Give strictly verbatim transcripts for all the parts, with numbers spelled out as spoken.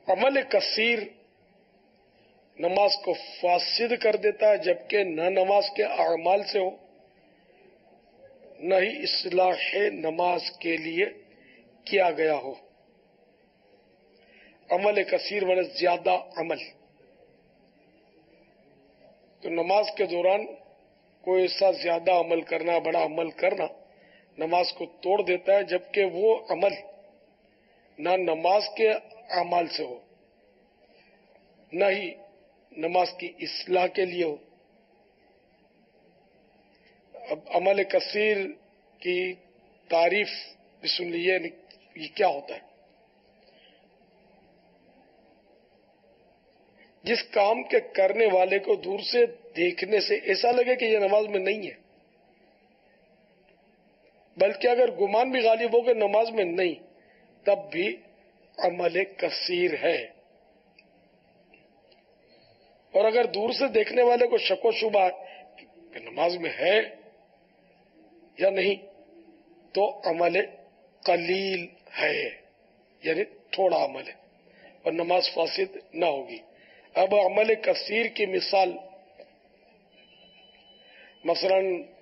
عمل کثیر نماز کو فاسد کر دیتا ہے، جبکہ نہ نماز کے اعمال سے ہو نہ ہی اصلاح نماز کے لیے کیا گیا ہو۔ عمل کثیر میں زیادہ عمل، تو نماز کے دوران کوئی ایسا زیادہ عمل کرنا، بڑا عمل کرنا نماز کو توڑ دیتا ہے، جبکہ وہ عمل نہ نماز کے اعمال سے ہو نہ ہی نماز کی اصلاح کے لیے ہو۔ اب عمل کثیر کی تعریف بھی سن لیجیے، یہ کیا ہوتا ہے؟ جس کام کے کرنے والے کو دور سے دیکھنے سے ایسا لگے کہ یہ نماز میں نہیں ہے، بلکہ اگر گمان بھی غالب ہو کہ نماز میں نہیں، تب بھی عمل کثیر ہے۔ اور اگر دور سے دیکھنے والے کو شک و شبہ ہے کہ نماز میں ہے یا نہیں، تو عمل قلیل ہے، یعنی تھوڑا عمل ہے اور نماز فاسد نہ ہوگی۔ اب عمل کثیر کی مثال، مثلا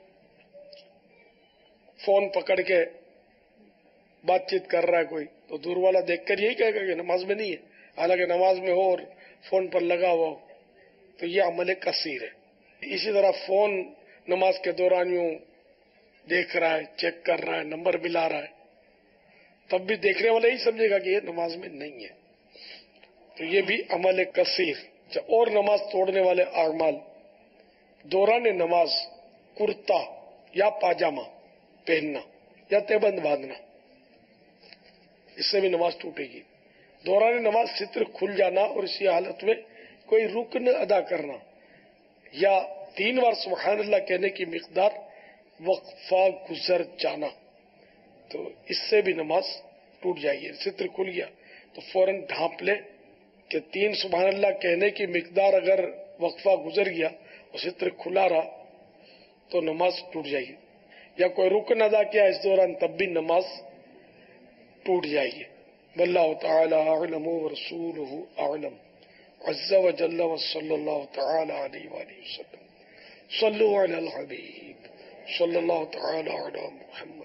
فون پکڑ کے بات چیت کر رہا ہے کوئی، تو دور والا دیکھ کر یہی کہے گا کہ نماز میں نہیں ہے، حالانکہ نماز میں ہو اور فون پر لگا ہوا ہو، تو یہ عمل کثیر ہے۔ اسی طرح فون نماز کے دوران یوں دیکھ رہا ہے، چیک کر رہا ہے، نمبر ملا رہا ہے، تب بھی دیکھنے والا ہی سمجھے گا کہ یہ نماز میں نہیں ہے، تو یہ بھی عمل کثیر۔ اور نماز توڑنے والے اعمال، دوران نماز کرتا یا پاجامہ پہننا یا تہبند باندھنا، اس سے بھی نماز ٹوٹے گی۔ دوران نماز ستر کھل جانا اور اسی حالت میں کوئی رکن ادا کرنا یا تین بار سبحان اللہ کہنے کی مقدار وقفہ گزر جانا، تو اس سے بھی نماز ٹوٹ جائے گی۔ ستر کھل گیا تو فوراً ڈھانپ لے کہ تین سبحان اللہ کہنے کی مقدار اگر وقفہ گزر گیا اور ستر کھلا رہا تو نماز ٹوٹ جائے گی، یا کوئی رکن ادا کیا اس دوران تب بھی نماز ٹوٹ جائے گی۔ واللہ تعالی اعلم ورسولہ اعلم عز وجل وصلی اللہ تعالی علیہ وآلہ وسلم۔ صلوا علی الحبیب صلی اللہ تعالی علی محمد۔